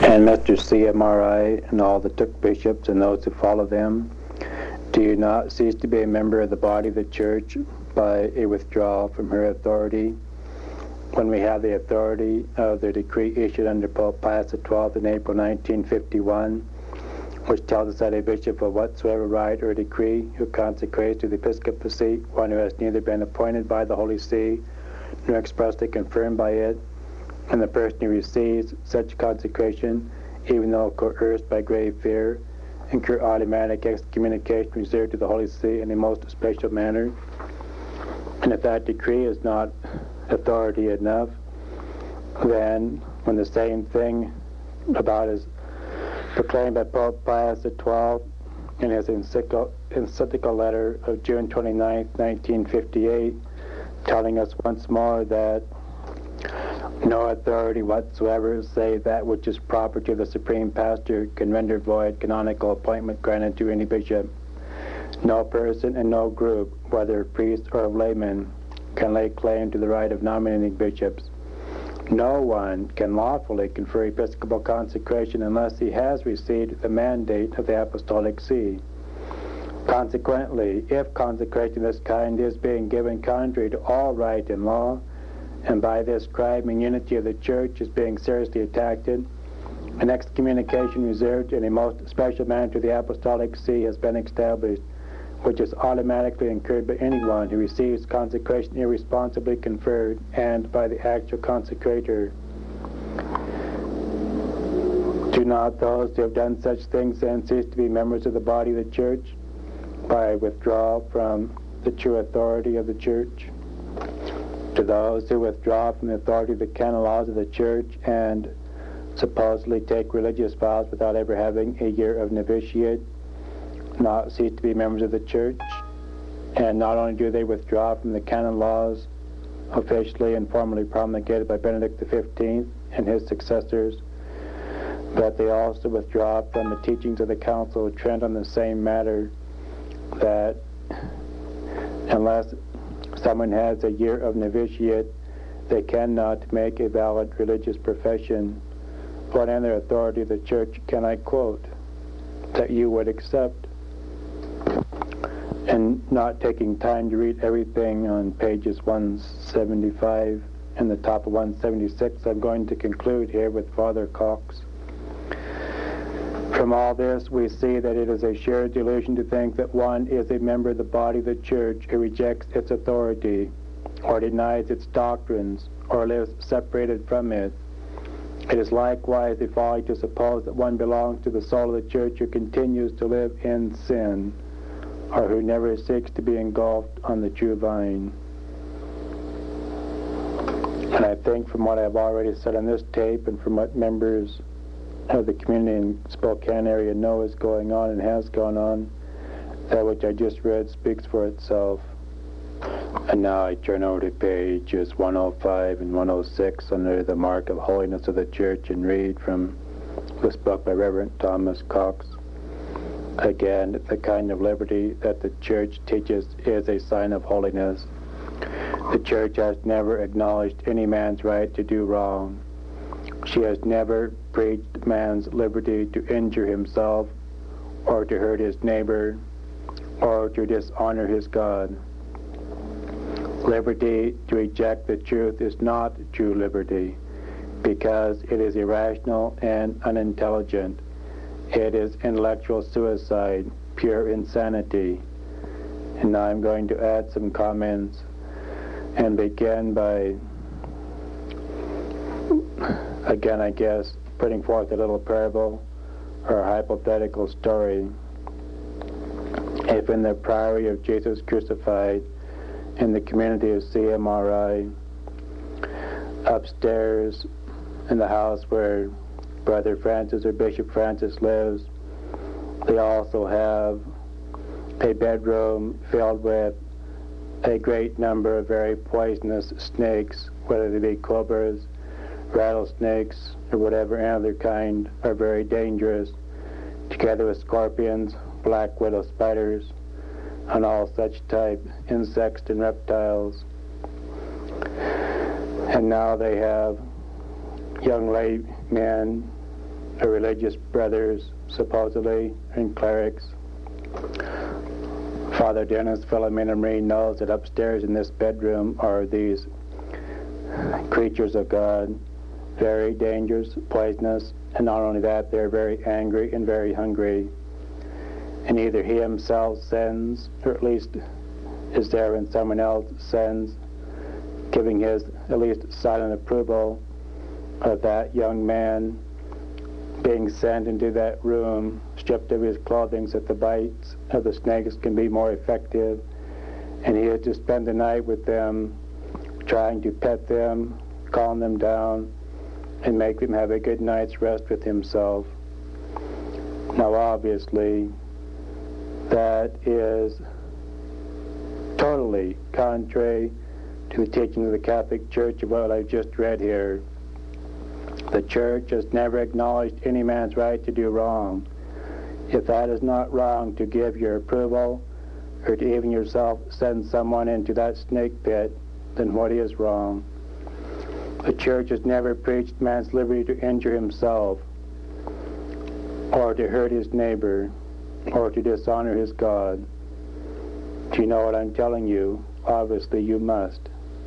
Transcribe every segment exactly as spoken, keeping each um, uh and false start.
and Mister C M R I and all the took bishops and those who follow them, do you not cease to be a member of the body of the church by a withdrawal from her authority? When we have the authority of the decree issued under Pope Pius the twelfth in April nineteen fifty-one, which tells us that a bishop of whatsoever right or decree who consecrates to the episcopacy one who has neither been appointed by the Holy See nor expressly confirmed by it, and the person who receives such consecration, even though coerced by grave fear, incur automatic excommunication reserved to the Holy See in a most special manner. And if that decree is not authority enough, then when the same thing about is proclaimed by Pope Pius the twelfth in his encyclical, encyclical letter of June twenty-ninth, nineteen fifty-eight, telling us once more that no authority whatsoever, save that which is proper to the supreme pastor, can render void canonical appointment granted to any bishop. No person and no group, whether priest or layman, can lay claim to the right of nominating bishops. No one can lawfully confer episcopal consecration unless he has received the mandate of the Apostolic See. Consequently, if consecration of this kind is being given contrary to all right and law, and by this crime and unity of the Church is being seriously attacked, an excommunication reserved in a most special manner to the Apostolic See has been established, which is automatically incurred by anyone who receives consecration irresponsibly conferred and by the actual consecrator. Do not those who have done such things then cease to be members of the body of the Church by withdrawal from the true authority of the Church? To those who withdraw from the authority of the canon laws of the Church and supposedly take religious vows without ever having a year of novitiate, not cease to be members of the Church, and not only do they withdraw from the canon laws officially and formally promulgated by Benedict the fifteenth and his successors, but they also withdraw from the teachings of the Council of Trent on the same matter, that unless someone has a year of novitiate, they cannot make a valid religious profession. What other authority of the Church can I quote that you would accept? And not taking time to read everything on pages one seventy-five and the top of one seventy-six, I'm going to conclude here with Father Cox. From all this, we see that it is a sheer delusion to think that one is a member of the body of the Church who rejects its authority, or denies its doctrines, or lives separated from it. It is likewise a folly to suppose that one belongs to the soul of the Church who continues to live in sin, or who never seeks to be engulfed on the true vine. And I think from what I've already said on this tape, and from what members of the community in Spokane area know is going on and has gone on, that which I just read speaks for itself. And now I turn over to pages one oh five and one oh six under the mark of holiness of the Church and read from this book by Reverend Thomas Cox. Again, the kind of liberty that the Church teaches is a sign of holiness. The Church has never acknowledged any man's right to do wrong. She has never preached man's liberty to injure himself, or to hurt his neighbor, or to dishonor his God. Liberty to reject the truth is not true liberty, because it is irrational and unintelligent. It is intellectual suicide, pure insanity. And now I'm going to add some comments and begin by, again, I guess, putting forth a little parable or a hypothetical story. If in the Priory of Jesus Crucified, in the community of C M R I, upstairs in the house where Brother Francis or Bishop Francis lives, they also have a bedroom filled with a great number of very poisonous snakes, whether they be cobras, rattlesnakes, or whatever other kind are very dangerous, together with scorpions, black widow spiders, and all such type insects and reptiles. And now they have young laymen the religious brothers, supposedly, and clerics. Father Dennis Philomena Marie knows that upstairs in this bedroom are these creatures of God, very dangerous, poisonous, and not only that, they're very angry and very hungry. And either he himself sends, or at least is there when someone else sends, giving his at least silent approval of that young man being sent into that room, stripped of his clothing so that the bites of the snakes can be more effective. And he is to spend the night with them, trying to pet them, calm them down, and make them have a good night's rest with himself. Now obviously, that is totally contrary to the teaching of the Catholic Church of what I've just read here. The Church has never acknowledged any man's right to do wrong. If that is not wrong to give your approval, or to even yourself send someone into that snake pit, then what is wrong? The Church has never preached man's liberty to injure himself, or to hurt his neighbor, or to dishonor his God. Do you know what I'm telling you? Obviously you must.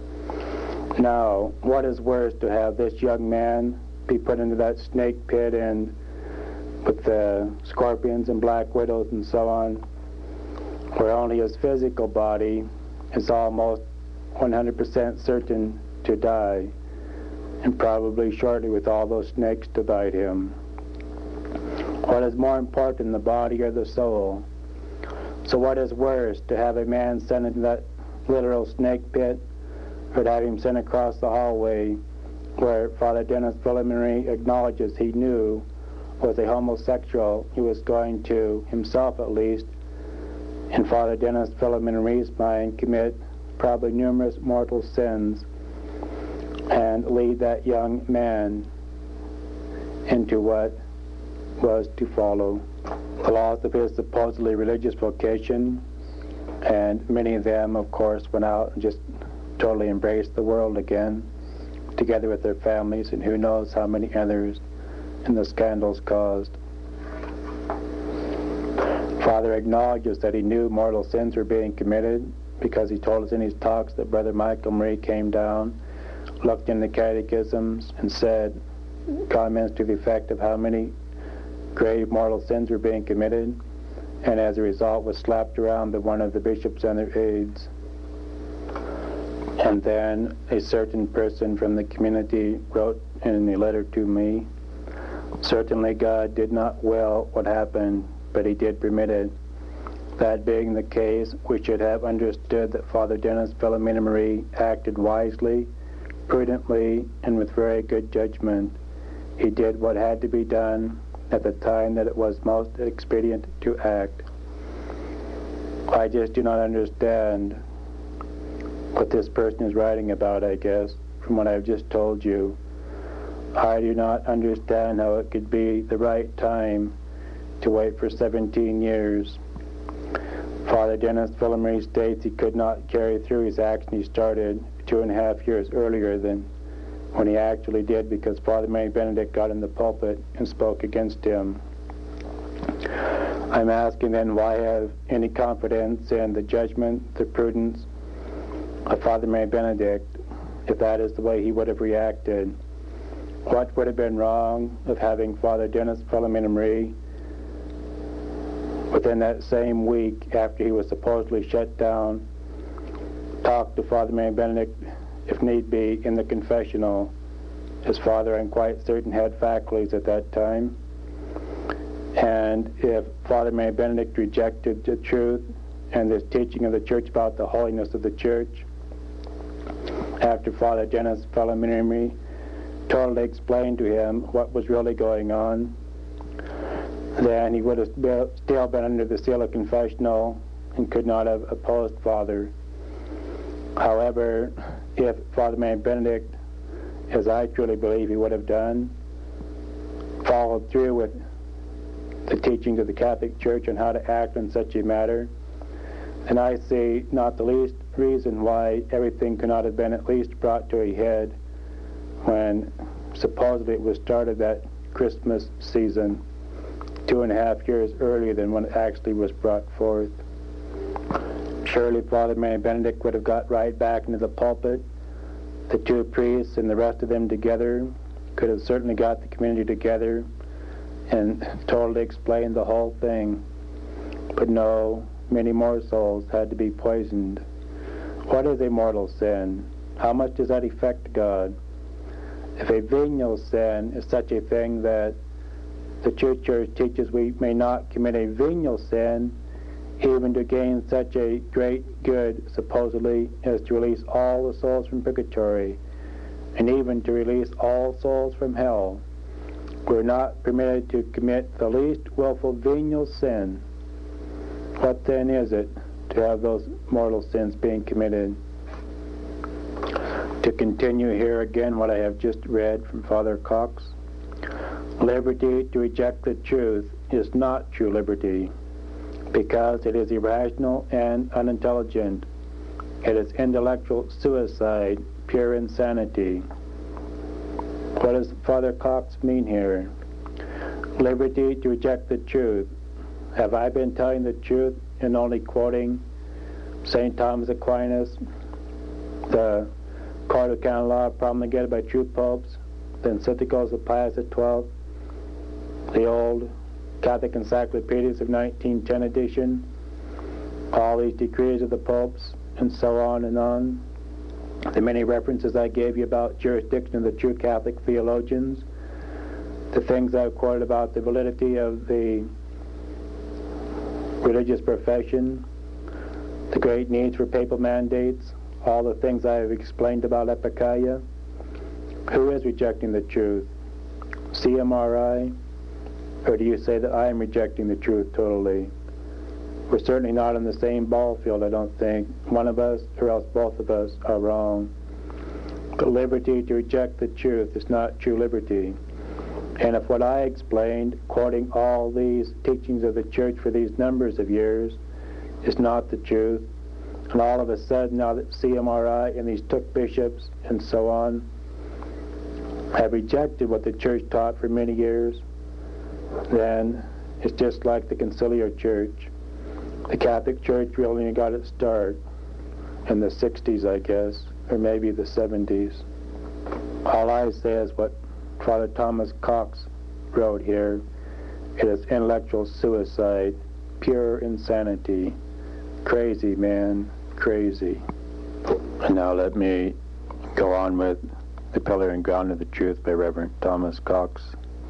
Now, what is worse, to have this young man be put into that snake pit and with the scorpions and black widows and so on, where only his physical body is almost one hundred percent certain to die, and probably shortly with all those snakes to bite him? What is more important, the body or the soul? So what is worse, to have a man sent into that literal snake pit, or to have him sent across the hallway where Father Dennis Philomena acknowledges he knew was a homosexual who was going to, himself at least, in Father Dennis Philomena's mind, commit probably numerous mortal sins and lead that young man into what was to follow. The loss of his supposedly religious vocation, and many of them, of course, went out and just totally embraced the world again, together with their families, and who knows how many others, and the scandals caused. Father acknowledges that he knew mortal sins were being committed, because he told us in his talks that Brother Michael Marie came down, looked in the catechisms, and said comments to the effect of how many grave mortal sins were being committed, and as a result was slapped around by one of the bishops and their aides. And then a certain person from the community wrote in a letter to me, "Certainly God did not will what happened, but he did permit it. That being the case, we should have understood that Father Dennis Philomena Marie acted wisely, prudently, and with very good judgment. He did what had to be done at the time that it was most expedient to act." I just do not understand what this person is writing about, I guess, from what I've just told you. I do not understand how it could be the right time to wait for seventeen years. Father Dennis Philomena states he could not carry through his action he started two and a half years earlier than when he actually did, because Father Mary Benedict got in the pulpit and spoke against him. I'm asking then, why have any confidence in the judgment, the prudence of Father Mary Benedict, if that is the way he would have reacted? What would have been wrong of having Father Dennis Philomena Marie, within that same week after he was supposedly shut down, talk to Father Mary Benedict, if need be, in the confessional? His father, I'm quite certain, had faculties at that time. And if Father Mary Benedict rejected the truth and this teaching of the Church about the holiness of the Church, after Father Dennis Philomena Marie totally explained to him what was really going on, then he would have still been under the seal of confessional and could not have opposed Father. However, if Father Mary Benedict, as I truly believe he would have done, followed through with the teachings of the Catholic Church on how to act in such a matter, then I see not the least reason why everything could not have been at least brought to a head when supposedly it was started that Christmas season, two and a half years earlier than when it actually was brought forth. Surely Father Mary Benedict would have got right back into the pulpit. The two priests and the rest of them together could have certainly got the community together and totally explained the whole thing. But no, many more souls had to be poisoned. What is a mortal sin? How much does that affect God? If a venial sin is such a thing that the True Church teaches we may not commit a venial sin, even to gain such a great good, supposedly, as to release all the souls from purgatory, and even to release all souls from hell, we're not permitted to commit the least willful venial sin. What then is it to have those mortal sins being committed? To continue here again what I have just read from Father Cox, liberty to reject the truth is not true liberty, because it is irrational and unintelligent. It is intellectual suicide, pure insanity. What does Father Cox mean here? Liberty to reject the truth. Have I been telling the truth in only quoting Saint Thomas Aquinas, the Code of Canon Law promulgated by true popes, the encyclicals of Pius the twelfth, the old Catholic Encyclopedias of nineteen ten edition, all these decrees of the popes, and so on and on. The many references I gave you about jurisdiction of the true Catholic theologians, the things I've quoted about the validity of the religious profession, the great needs for papal mandates, all the things I have explained about Epicaia. Who is rejecting the truth? C M R I? Or do you say that I am rejecting the truth totally? We're certainly not on the same ball field, I don't think. One of us, or else both of us, are wrong. The liberty to reject the truth is not true liberty. And if what I explained, quoting all these teachings of the Church for these numbers of years, is not the truth, and all of a sudden now that C M R I and these took bishops and so on have rejected what the Church taught for many years, then it's just like the conciliar church. The Catholic Church really got its start in the sixties, I guess, or maybe the seventies. All I say is what Father Thomas Cox wrote here. It is intellectual suicide, pure insanity. Crazy, man, crazy. And now let me go on with The Pillar and Ground of the Truth by Reverend Thomas Cox.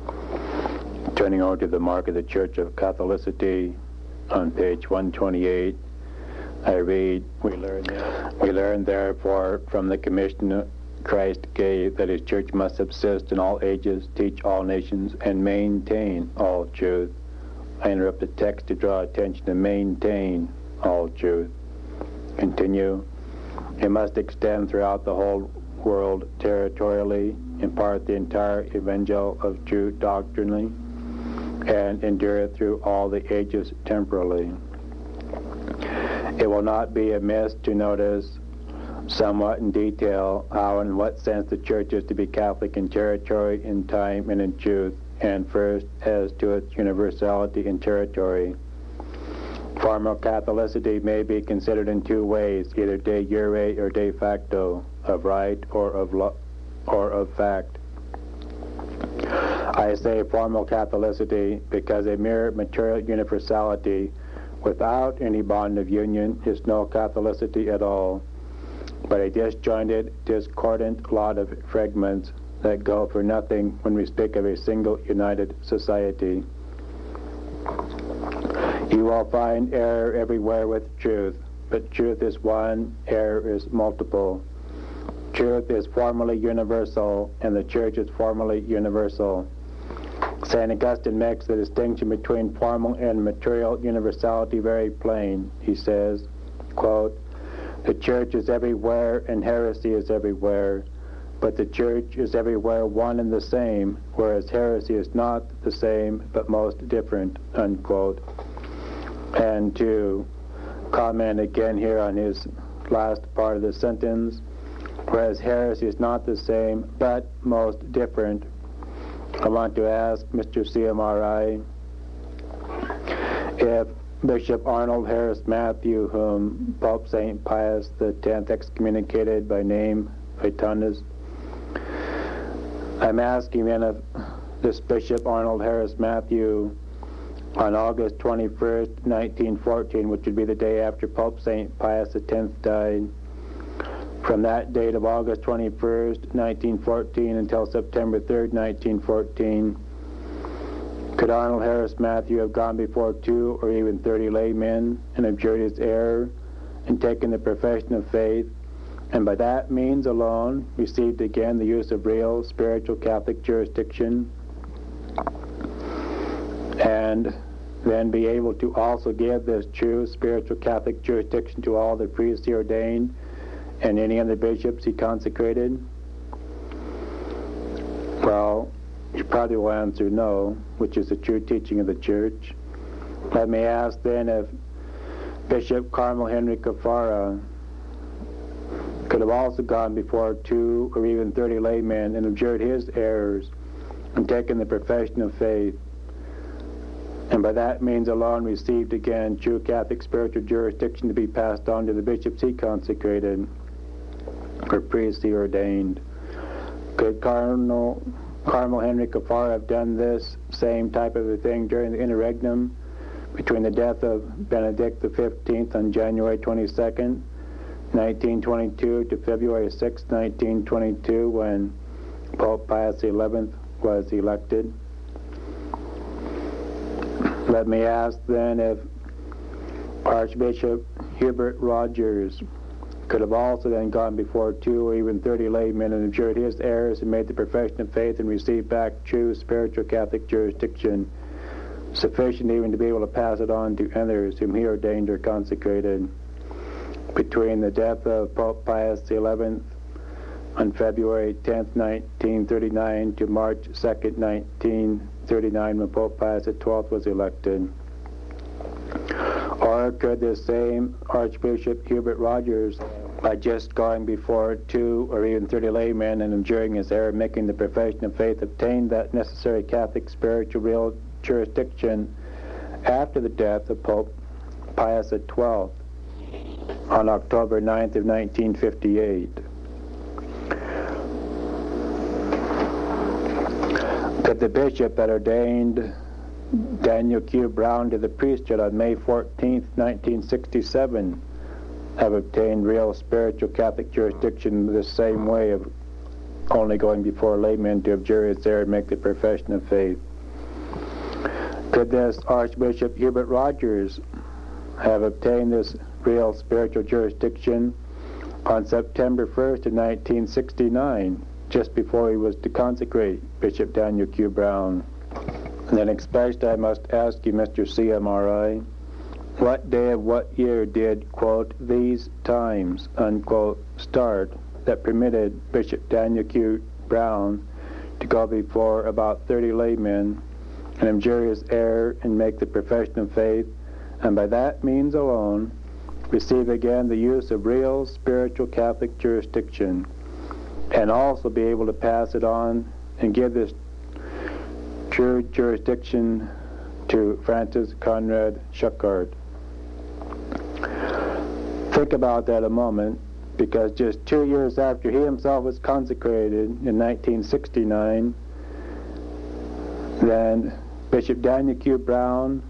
Turning over to the Mark of the Church of Catholicity on page one twenty-eight, I read, we learn, we learn therefore from the commission Christ gave that his church must subsist in all ages, teach all nations, and maintain all truth. I interrupt the text to draw attention to maintain all truth. Continue. It must extend throughout the whole world territorially, impart the entire evangel of truth doctrinally, and endure through all the ages temporally. It will not be amiss to notice somewhat in detail how and in what sense the Church is to be Catholic in territory, in time, and in truth, and first as to its universality in territory. Formal Catholicity may be considered in two ways, either de jure or de facto, of right or of lo- or of fact. I say formal Catholicity because a mere material universality without any bond of union is no Catholicity at all, but a disjointed, discordant lot of fragments that go for nothing when we speak of a single united society. You will find error everywhere with truth, but truth is one, error is multiple. Truth is formally universal, and the Church is formally universal. Saint Augustine makes the distinction between formal and material universality very plain. He says, quote, the Church is everywhere and heresy is everywhere, but the Church is everywhere one and the same, whereas heresy is not the same but most different, unquote. And to comment again here on his last part of the sentence, whereas heresy is not the same but most different, I want to ask Mister C M R I if Bishop Arnold Harris Matthew, whom Pope Saint Pius the tenth excommunicated by name Vatanus, I'm asking then if this Bishop Arnold Harris Matthew, on August twenty-first, nineteen fourteen, which would be the day after Pope Saint Pius the tenth died, from that date of August twenty-first, nineteen fourteen until September third, nineteen fourteen, could Arnold Harris Matthew have gone before two or even thirty laymen and abjured his error and taken the profession of faith, and by that means alone received again the use of real spiritual Catholic jurisdiction, and then be able to also give this true spiritual Catholic jurisdiction to all the priests he ordained and any other bishops he consecrated? Well, you probably will answer no, which is the true teaching of the Church. Let me ask then if Bishop Carmel Henry Kafara could have also gone before two or even thirty laymen and abjured his errors and taken the profession of faith, and by that means alone received again true Catholic spiritual jurisdiction to be passed on to the bishops he consecrated or priests he ordained. Could Cardinal Carmel Henry Kafara have done this same type of a thing during the interregnum between the death of Benedict the fifteenth on January twenty-second, nineteen twenty-two to February sixth, nineteen twenty-two, when Pope Pius the eleventh was elected? Let me ask then if Archbishop Hubert Rogers could have also then gone before two or even thirty laymen and abjured his errors and made the profession of faith and received back true spiritual Catholic jurisdiction, sufficient even to be able to pass it on to others whom he ordained or consecrated, between the death of Pope Pius the eleventh on February tenth, nineteen thirty-nine to March second, nineteen thirty-nine, when Pope Pius the twelfth was elected? Or could this same Archbishop Hubert Rogers, by just going before two or even thirty laymen and abjuring his error, making the profession of faith, obtain that necessary Catholic spiritual real jurisdiction after the death of Pope Pius the twelfth on October ninth of nineteen fifty-eight? Could the bishop that ordained Daniel Q. Brown to the priesthood on May fourteenth, nineteen sixty-seven, have obtained real spiritual Catholic jurisdiction the same way of only going before laymen to abjure his error and make the profession of faith? Could this Archbishop Hubert Rogers have obtained this real spiritual jurisdiction on September first of nineteen sixty-nine, just before he was to consecrate Bishop Daniel Q. Brown? And then especially I must ask you, Mister C M R I, what day of what year did, quote, these times, unquote, start that permitted Bishop Daniel Q. Brown to go before about thirty laymen and abjure his error and make the profession of faith, and by that means alone receive again the use of real spiritual Catholic jurisdiction, and also be able to pass it on and give this true jurisdiction to Francis Conrad Schuckardt? Think about that a moment, because just two years after he himself was consecrated in nineteen sixty-nine, then Bishop Daniel Q. Brown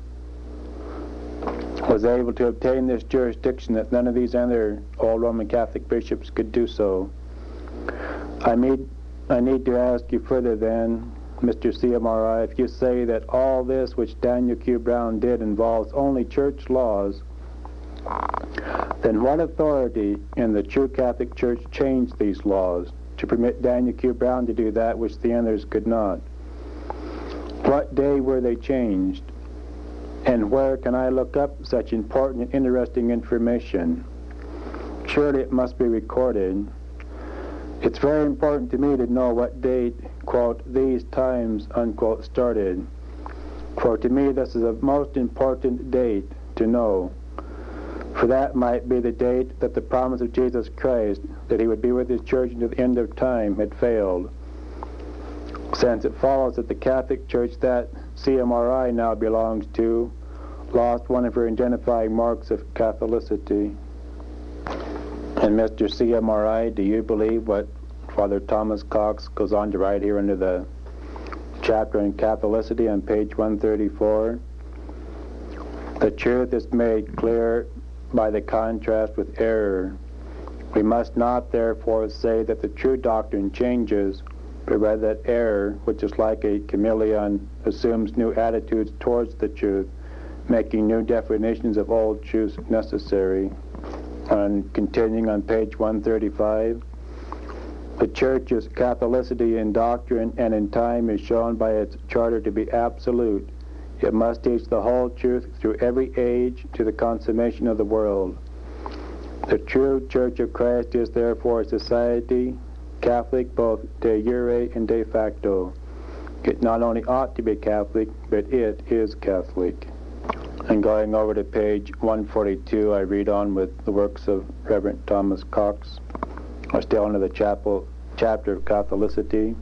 was able to obtain this jurisdiction that none of these other old Roman Catholic bishops could do so. I need, I need to ask you further then, Mister C M R I, if you say that all this which Daniel Q. Brown did involves only church laws, then what authority in the true Catholic Church changed these laws to permit Daniel Q. Brown to do that which the others could not? What day were they changed? And where can I look up such important and interesting information? Surely it must be recorded. It's very important to me to know what date, quote, these times, unquote, started. For to me this is a most important date to know. For that might be the date that the promise of Jesus Christ, that he would be with his church until the end of time, had failed. since it follows that the Catholic Church that C M R I now belongs to lost one of her identifying marks of Catholicity. And Mister C M R I, do you believe what Father Thomas Cox goes on to write here under the chapter on Catholicity on page one thirty-four? The truth is made clear by the contrast with error. We must not therefore say that the true doctrine changes, but rather that error, which is like a chameleon, assumes new attitudes towards the truth, making new definitions of old truths necessary. And continuing on page one thirty-five, the Church's Catholicity in doctrine and in time is shown by its charter to be absolute. It must teach the whole truth through every age to the consummation of the world. The true Church of Christ is therefore a society, Catholic both de jure and de facto. It not only ought to be Catholic, but it is Catholic. And going over to page one forty-two, I read on with the works of Reverend Thomas Cox. We're still under the chapel, chapter of Catholicity.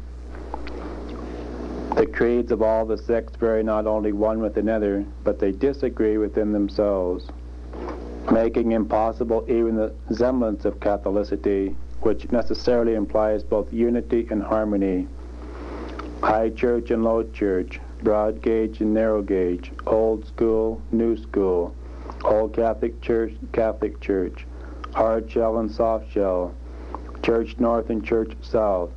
The creeds of all the sects vary not only one with another, but they disagree within themselves, making impossible even the semblance of Catholicity, which necessarily implies both unity and harmony. High church and low church, broad gauge and narrow gauge, old school, new school, old Catholic church, Catholic church, hard shell and soft shell, church north and church south,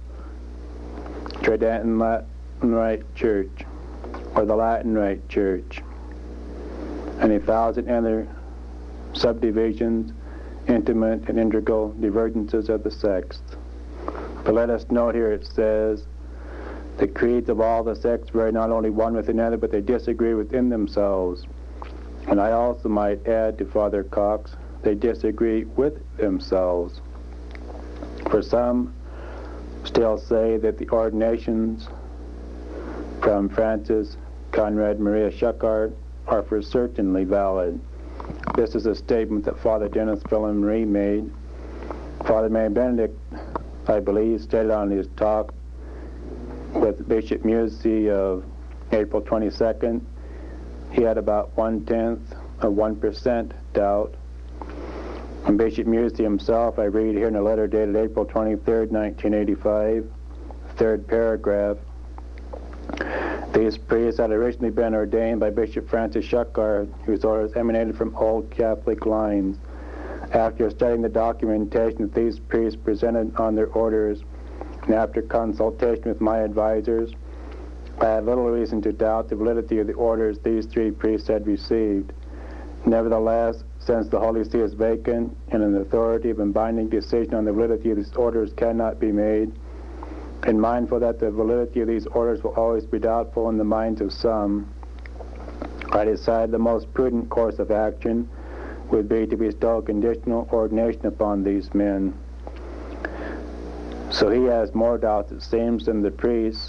Trident and Latin Rite church, or the Latin Rite church, and a thousand other subdivisions, intimate and integral divergences of the sects. But let us note here it says, the creeds of all the sects vary not only one with another, but they disagree within themselves. And I also might add to Father Cox, they disagree with themselves. For some still say that the ordinations from Francis Conrad Maria Schuckart are for certainly valid. This is a statement that Father Dennis Villemarie made. Father Mary Benedict, I believe, stated on his talk with Bishop Musey of April twenty-second, he had about one-tenth of one percent doubt. And Bishop Musey himself, I read here in a letter dated April twenty-third, nineteen eighty-five, third paragraph, these priests had originally been ordained by Bishop Francis Schuckart, whose orders emanated from old Catholic lines. After studying the documentation that these priests presented on their orders, and after consultation with my advisors, I had little reason to doubt the validity of the orders these three priests had received. Nevertheless, since the Holy See is vacant and an authoritative and binding decision on the validity of these orders cannot be made, and mindful that the validity of these orders will always be doubtful in the minds of some, I decided the most prudent course of action would be to bestow conditional ordination upon these men. So he has more doubts, it seems, than the priests.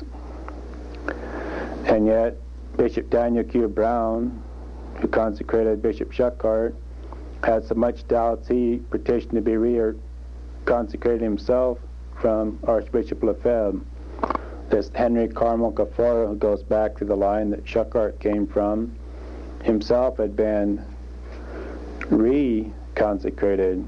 And yet, Bishop Daniel Q. Brown, who consecrated Bishop Schuckart, had so much doubts he petitioned to be re-consecrated himself from Archbishop Lefebvre. This Henry Carmel Cafora, who goes back to the line that Schuckart came from, himself had been re-consecrated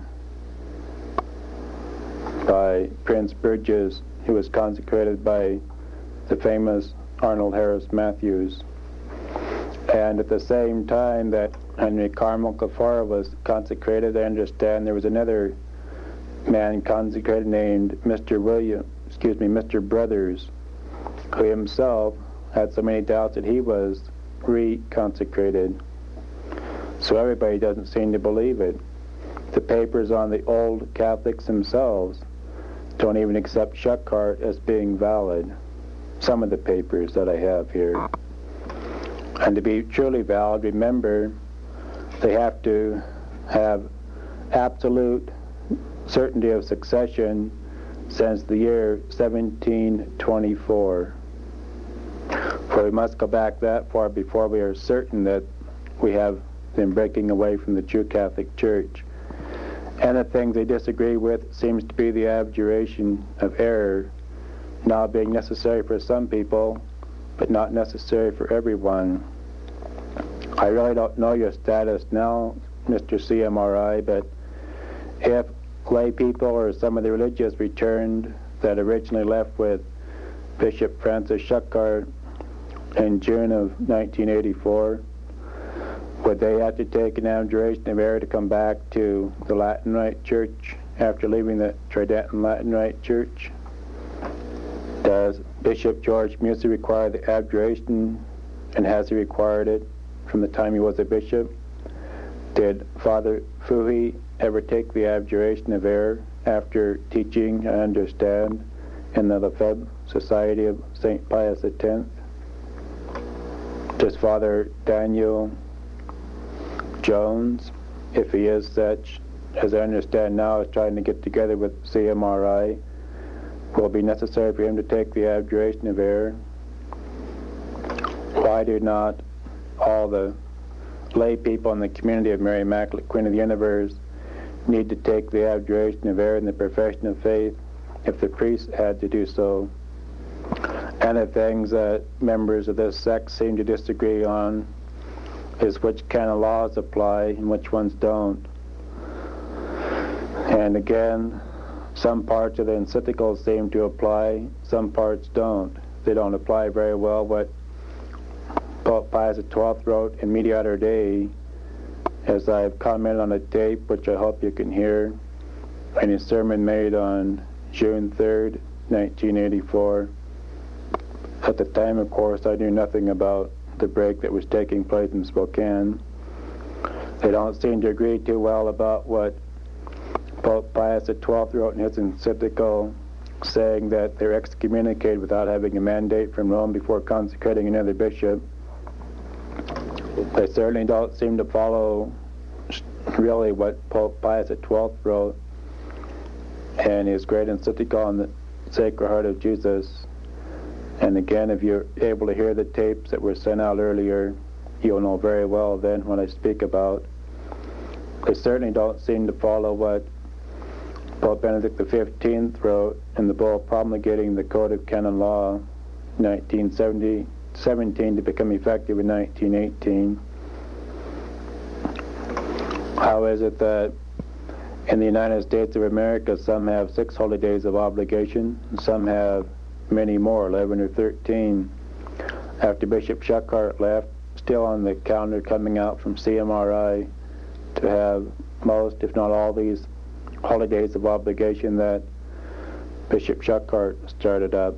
by Prince Burgess, who was consecrated by the famous Arnold Harris Matthews. And at the same time that Henry Carmel Cafora was consecrated, I understand there was another man consecrated named Mister William, excuse me, Mister Brothers, who himself had so many doubts that he was re-consecrated. So everybody doesn't seem to believe it. The papers on the old Catholics themselves don't even accept Schuckart as being valid. Some of the papers that I have here. And to be truly valid, remember, they have to have absolute certainty of succession since the year seventeen twenty-four. For we must go back that far before we are certain that we have been breaking away from the true Catholic Church. And the things they disagree with seems to be the abjuration of error now being necessary for some people, but not necessary for everyone. I really don't know your status now, Mister C M R I, but if lay people or some of the religious returned that originally left with Bishop Francis Schuckardt in June of nineteen eighty-four, would they have to take an abjuration of error to come back to the Latin Rite Church after leaving the Tridental Latin Rite Church? Does Bishop George Musey require the abjuration, and has he required it from the time he was a bishop? Did Father Fouhy ever take the abjuration of error after teaching, I understand, in the Lefebvre Society of Saint Pius the tenth? Does Father Daniel Jones, if he is such, as I understand now, is trying to get together with C M R I, will it be necessary for him to take the abjuration of error? Why do not all the lay people in the community of Mary Immaculate Queen of the Universe need to take the abjuration of error in the profession of faith if the priests had to do so? And the things that members of this sect seem to disagree on is which kind of laws apply and which ones don't. And again, some parts of the encyclical seem to apply, some parts don't. They don't apply very well what Pope Pius the twelfth wrote in Mediator Dei, as I've commented on a tape, which I hope you can hear, in his sermon made on June third, nineteen eighty-four. At the time, of course, I knew nothing about the break that was taking place in Spokane. They don't seem to agree too well about what Pope Pius the twelfth wrote in his encyclical, saying that they're excommunicated without having a mandate from Rome before consecrating another bishop. They certainly don't seem to follow really what Pope Pius the twelfth wrote in his great encyclical on the Sacred Heart of Jesus. And again, if you're able to hear the tapes that were sent out earlier, you'll know very well then what I speak about. They certainly don't seem to follow what Pope Benedict the fifteenth wrote in the bull promulgating the Code of Canon Law nineteen seventeen to become effective in nineteen eighteen. How is it that in the United States of America some have six holy days of obligation, and some have many more, eleven or thirteen? After Bishop Schuckardt left, still on the calendar coming out from C M R I to have most, if not all, these holidays of obligation that Bishop Schuckardt started up.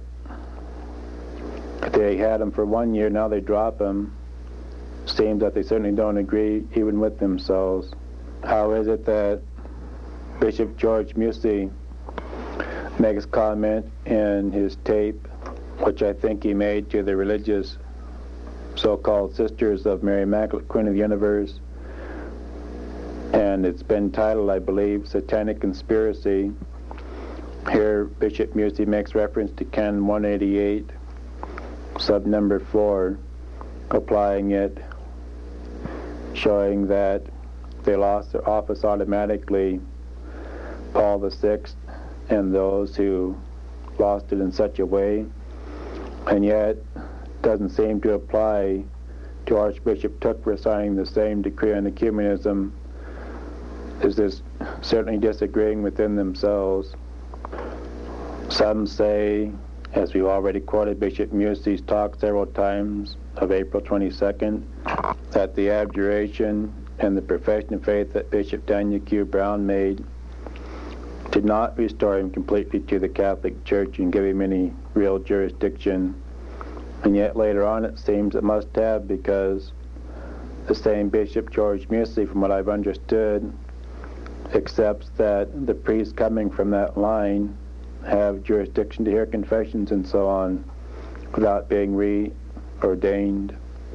They had them for one year, now they drop them. Seems that they certainly don't agree even with themselves. How is it that Bishop George Musey makes comment in his tape, which I think he made to the religious so-called Sisters of Mary Immaculate Queen of the Universe, and it's been titled, I believe, Satanic Conspiracy. Here Bishop Musey makes reference to Canon one eighty-eight, sub number four, applying it, showing that they lost their office automatically, Paul the sixth and those who lost it in such a way, and yet doesn't seem to apply to Archbishop Tooker signing the same decree on ecumenism. Is this certainly disagreeing within themselves? Some say, as we've already quoted Bishop Musey's talk several times of April twenty-second, that the abjuration and the profession of faith that Bishop Daniel Q. Brown made did not restore him completely to the Catholic Church and give him any real jurisdiction. And yet later on it seems it must have, because the same Bishop George Musey, from what I've understood, accepts that the priests coming from that line have jurisdiction to hear confessions and so on without being reordained.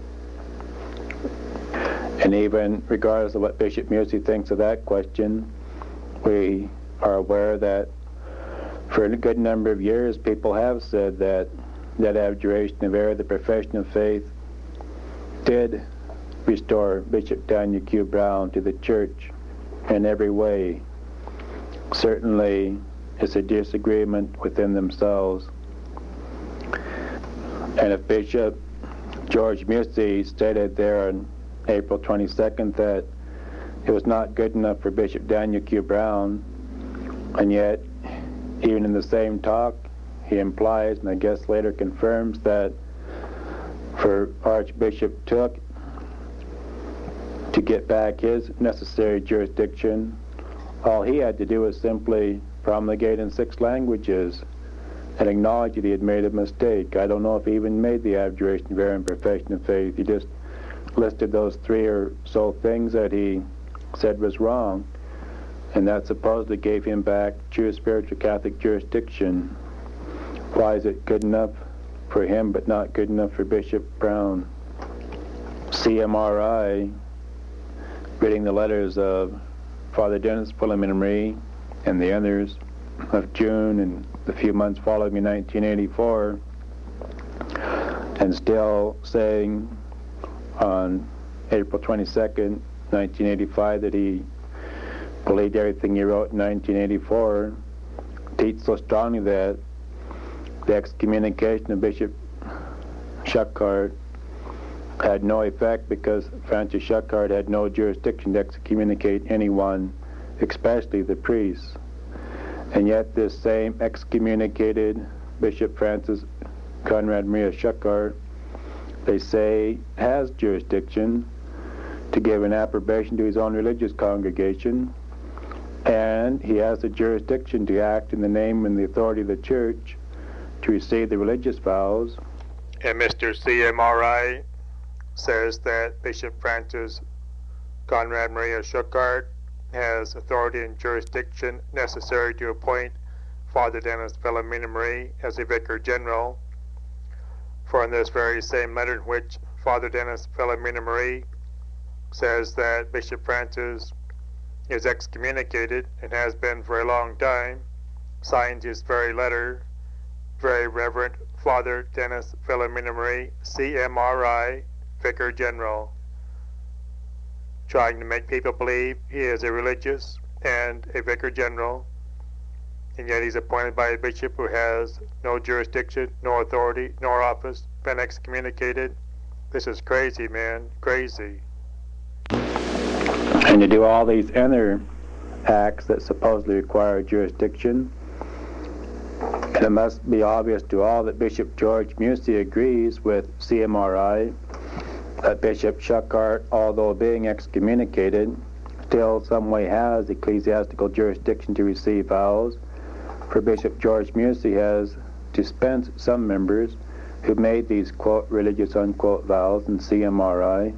And even regardless of what Bishop Musey thinks of that question, we are aware that for a good number of years people have said that that abjuration of error, the profession of faith, did restore Bishop Daniel Q. Brown to the Church in every way. Certainly it's a disagreement within themselves And if Bishop George Musey stated there on April twenty-second that it was not good enough for Bishop Daniel Q. Brown, and yet even in the same talk he implies, and I guess later confirms, that for Archbishop Tooke to get back his necessary jurisdiction, all he had to do was simply promulgate in six languages and acknowledge that he had made a mistake. I don't know if he even made the abjuration of error and profession of faith. He just listed those three or so things that he said was wrong, and that supposedly gave him back true spiritual Catholic jurisdiction. Why is it good enough for him but not good enough for Bishop Brown? C M R I, reading the letters of Father Dennis Philomena and the others of June and the few months following in nineteen eighty-four, and still saying on April twenty-second, nineteen eighty-five, that he believed everything he wrote in nineteen eighty-four, teach so strongly that the excommunication of Bishop Schuckardt had no effect because Francis Schuckardt had no jurisdiction to excommunicate anyone, especially the priests. And yet this same excommunicated Bishop Francis Conrad Maria Schuckardt, they say, has jurisdiction to give an approbation to his own religious congregation, and he has the jurisdiction to act in the name and the authority of the Church to receive the religious vows. And Mister C M R I says that Bishop Francis Conrad Maria Schuckardt has authority and jurisdiction necessary to appoint Father Dennis Philomena Marie as a Vicar General. For in this very same letter in which Father Dennis Philomena Marie says that Bishop Francis is excommunicated and has been for a long time, signs his very letter, Very Reverend Father Dennis Philomena Marie, C M R I, Vicar General, trying to make people believe he is a religious and a Vicar General, and yet he's appointed by a bishop who has no jurisdiction, no authority, nor office, been excommunicated. This is crazy, man, crazy. And to do all these other acts that supposedly require jurisdiction, and it must be obvious to all that Bishop George Musey agrees with C M R I that Bishop Schuckardt, although being excommunicated, still some way has ecclesiastical jurisdiction to receive vows, for Bishop George Musey has dispensed some members who made these, quote, religious, unquote, vows in C M R I.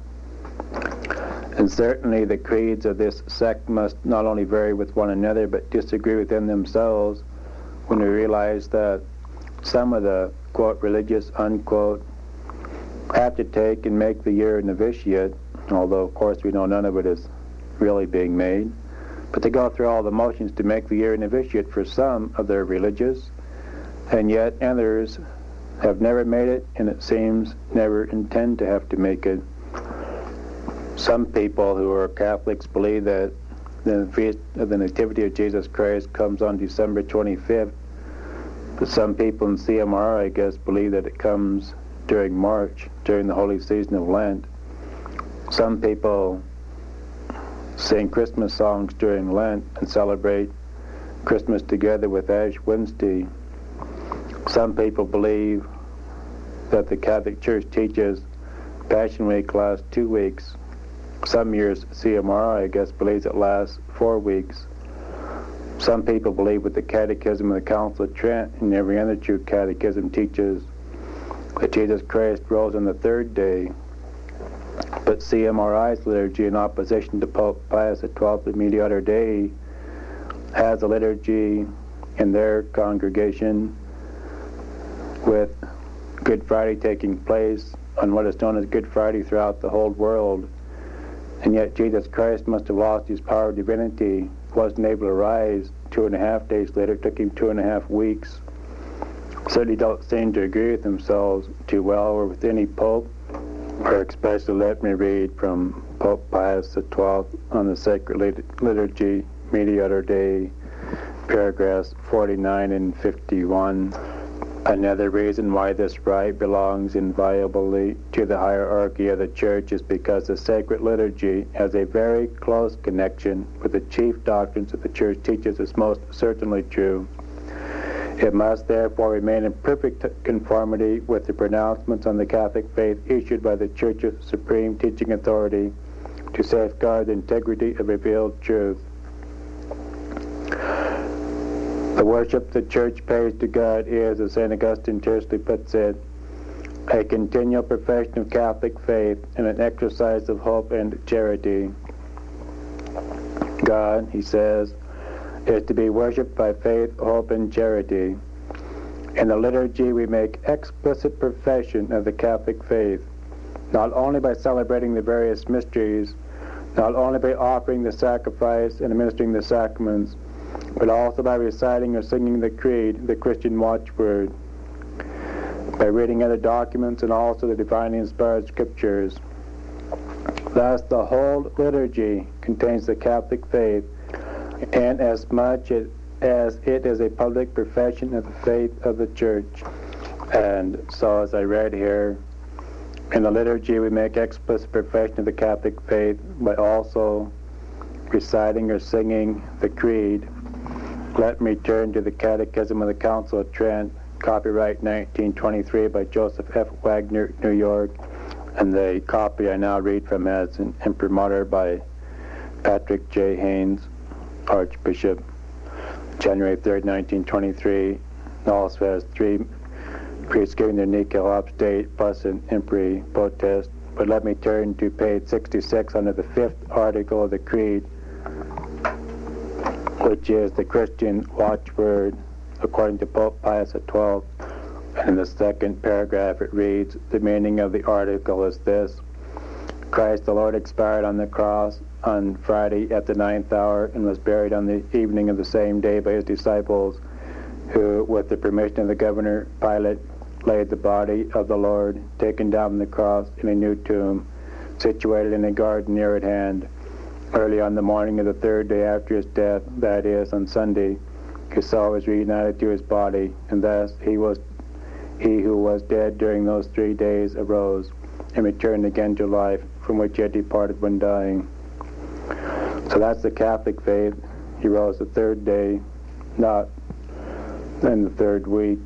And certainly the creeds of this sect must not only vary with one another, but disagree within themselves when we realize that some of the, quote, religious, unquote, have to take and make the year novitiate, although of course we know none of it is really being made, but they go through all the motions to make the year novitiate for some of their religious, and yet others have never made it, and it seems never intend to have to make it. Some people who are Catholics believe that the feast of the Nativity of Jesus Christ comes on December twenty-fifth, but some people in C M R, I guess, believe that it comes during March, during the holy season of Lent. Some people sing Christmas songs during Lent and celebrate Christmas together with Ash Wednesday. Some people believe that the Catholic Church teaches Passion Week lasts two weeks. Some years C M R, I guess, believes it lasts four weeks. Some people believe with the Catechism of the Council of Trent and every other true catechism teaches that Jesus Christ rose on the third day. But C M R I's liturgy, in opposition to Pope Pius the twelfth, the Mediator Dei, has a liturgy in their congregation with Good Friday taking place on what is known as Good Friday throughout the whole world. And yet Jesus Christ must have lost his power of divinity, wasn't able to rise two and a half days later. It took him two and a half weeks. Certainly don't seem to agree with themselves too well or with any pope, or especially let me read from Pope Pius the twelfth on the Sacred Liturgy, Mediator Dei, paragraphs forty-nine and fifty-one. Another reason why this right belongs inviolably to the hierarchy of the Church is because the sacred liturgy has a very close connection with the chief doctrines that the Church teaches is most certainly true. It must therefore remain in perfect conformity with the pronouncements on the Catholic faith issued by the Church's supreme teaching authority to safeguard the integrity of revealed truth. The worship the Church pays to God is, as Saint Augustine tersely puts it, a continual profession of Catholic faith and an exercise of hope and charity. God, he says, is to be worshipped by faith, hope, and charity. In the liturgy, we make explicit profession of the Catholic faith, not only by celebrating the various mysteries, not only by offering the sacrifice and administering the sacraments, but also by reciting or singing the Creed, the Christian watchword, by reading other documents and also the divinely inspired scriptures. Thus, the whole liturgy contains the Catholic faith, and as much as it is a public profession of the faith of the Church. And so, as I read here, in the liturgy we make explicit profession of the Catholic faith by also reciting or singing the Creed. Let me turn to the Catechism of the Council of Trent, copyright nineteen twenty-three by Joseph F. Wagner, New York, and the copy I now read from as an imprimatur by Patrick J. Haynes, Archbishop, January third, nineteen twenty-three, and also has three priests giving their Nickel upstate plus an impri protest. But let me turn to page sixty-six under the fifth article of the Creed, which is the Christian watchword according to Pope Pius the twelfth. And in the second paragraph it reads, the meaning of the article is this: Christ the Lord expired on the cross on Friday at the ninth hour and was buried on the evening of the same day by his disciples, who, with the permission of the governor Pilate, laid the body of the Lord, taken down from the cross, in a new tomb, situated in a garden near at hand. Early on the morning of the third day after his death, that is, on Sunday, his soul was reunited to his body, and thus he was he who was dead during those three days arose and returned again to life, from which he had departed when dying. So that's the Catholic faith. He rose the third day, not in the third week.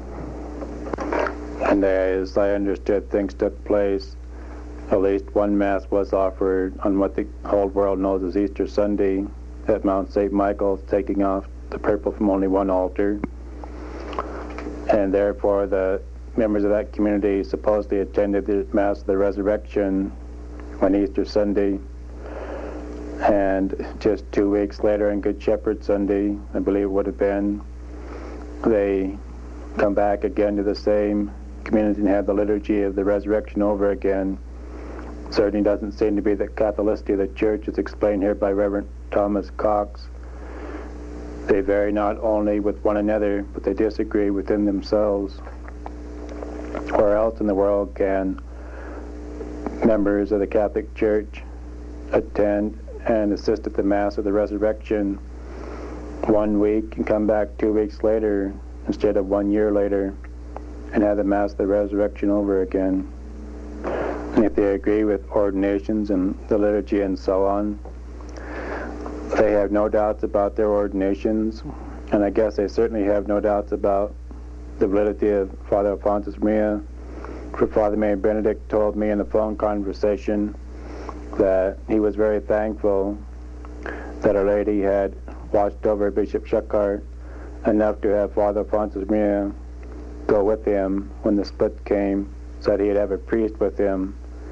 And as I understood, things took place. At least one Mass was offered on what the whole world knows as Easter Sunday at Mount Saint Michael, taking off the purple from only one altar. And therefore the members of that community supposedly attended the Mass of the Resurrection on Easter Sunday. And just two weeks later on Good Shepherd Sunday, I believe it would have been, they come back again to the same community and have the liturgy of the resurrection over again. Certainly doesn't seem to be the Catholicity of the Church, as explained here by Reverend Thomas Cox. They vary not only with one another, but they disagree within themselves. Where else in the world can members of the Catholic Church attend and assist at the Mass of the Resurrection one week and come back two weeks later instead of one year later and have the Mass of the Resurrection over again? And if they agree with ordinations and the liturgy and so on, they have no doubts about their ordinations, and I guess they certainly have no doubts about the validity of Father Alphonsus Maria. For Father Mary Benedict told me in a phone conversation that he was very thankful that Our Lady had watched over Bishop Schuckardt enough to have Father Alphonsus Maria go with him when the split came, so that he'd have a priest with him.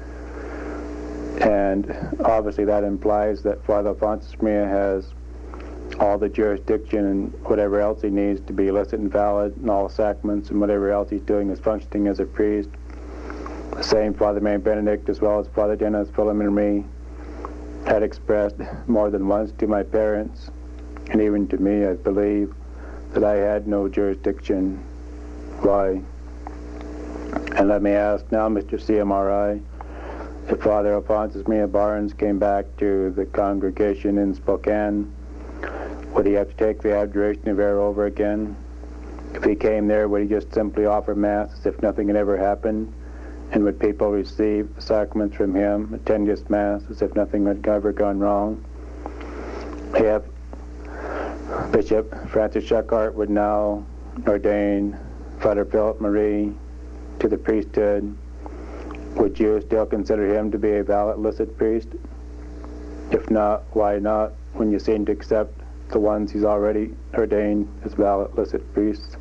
And obviously that implies that Father Alphonsus Maria has all the jurisdiction and whatever else he needs to be illicit and valid, and all sacraments and whatever else he's doing is functioning as a priest. The same Father Mary Benedict, as well as Father Dennis Philemon and me, had expressed more than once to my parents, and even to me, I believe, that I had no jurisdiction. Why? And let me ask now, Mister C M R I, if Father Alphonsus Maria Barnes came back to the congregation in Spokane, would he have to take the abjuration of error over again? If he came there, would he just simply offer Mass as if nothing had ever happened? And would people receive sacraments from him, attend his Mass as if nothing had ever gone wrong? If Bishop Francis Schuckardt would now ordain Father Philip Marie to the priesthood, would you still consider him to be a valid licit priest? If not, why not, when you seem to accept the ones he's already ordained as valid licit priests?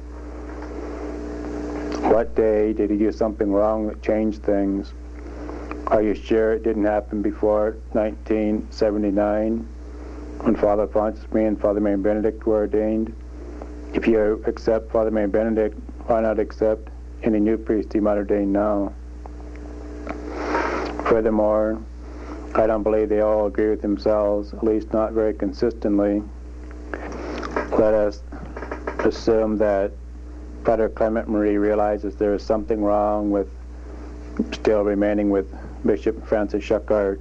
What day did he do something wrong that changed things? Are you sure it didn't happen before nineteen seventy-nine, when Father Francis Marie and Father Mary Benedict were ordained? If you accept Father Mary Benedict, why not accept any new priest he might ordain now? Furthermore, I don't believe they all agree with themselves, at least not very consistently. Let us assume that Father Clement Marie realizes there is something wrong with still remaining with Bishop Francis Schuckardt,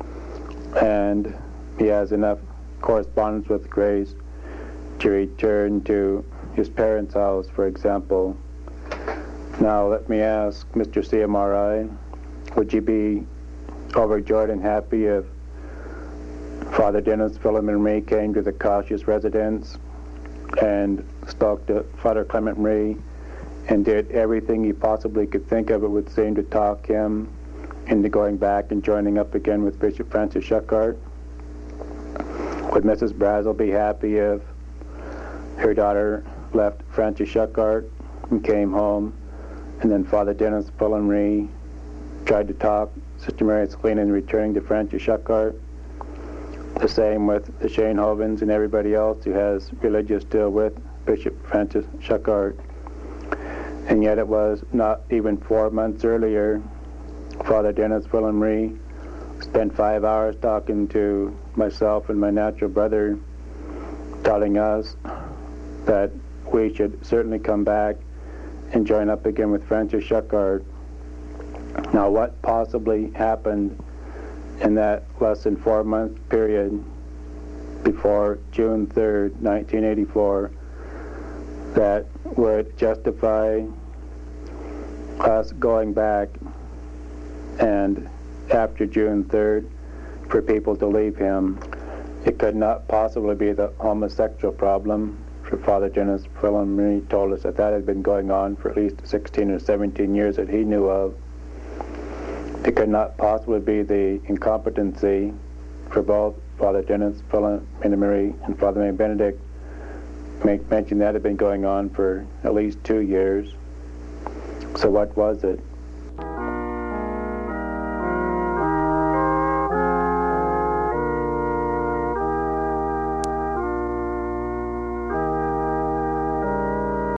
and he has enough correspondence with Grace to return to his parents' house, for example. Now let me ask Mister C M R I, would you be overjoyed and happy if Father Dennis Philemon Marie came to the cautious residence and spoke to Father Clement Marie and did everything he possibly could think of, it would seem, to talk him into going back and joining up again with Bishop Francis Schuckardt? Would Missus Brazel be happy if her daughter left Francis Schuckardt and came home, and then Father Dennis Philemon Marie tried to talk Sister Mary Selene into returning to Francis Schuckardt? The same with the Schoenhovens and everybody else who has religious still with Bishop Francis Schuckardt. And yet it was not even four months earlier, Father Dennis Philemon Marie spent five hours talking to myself and my natural brother, telling us that we should certainly come back and join up again with Francis Schuckardt. Now, what possibly happened in that less than four month period before June third, nineteen eighty-four, that would justify us going back and after June third for people to leave him? It could not possibly be the homosexual problem, for Father Dennis Philemon Marie told us that that had been going on for at least sixteen or seventeen years that he knew of. It could not possibly be the incompetency, for both Father Dennis Philemon Marie and Father Mary Benedict make mention that had been going on for at least two years. So what was it?